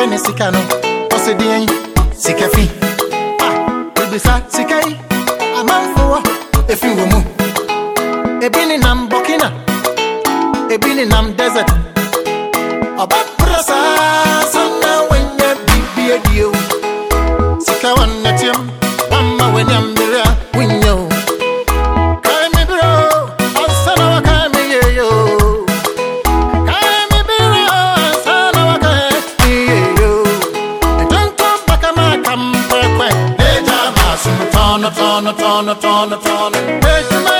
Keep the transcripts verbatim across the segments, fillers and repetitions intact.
penny sikano. Osedian, sikafi. Ah, Bibisa, sikai. A man for a few women. A bini nam bokina. A bini nam desert. A bad prasa, sana when you be a deal. Sikawan netium, mama when I'm there, win yo. Kame bro, asana wakame yo. Kame bro, asana wakame yo. And don't come back a man, come back when they jam us. Turn, turn, turn, turn, turn. Make my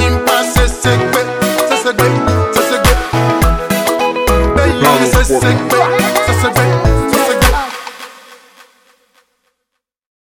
Sick.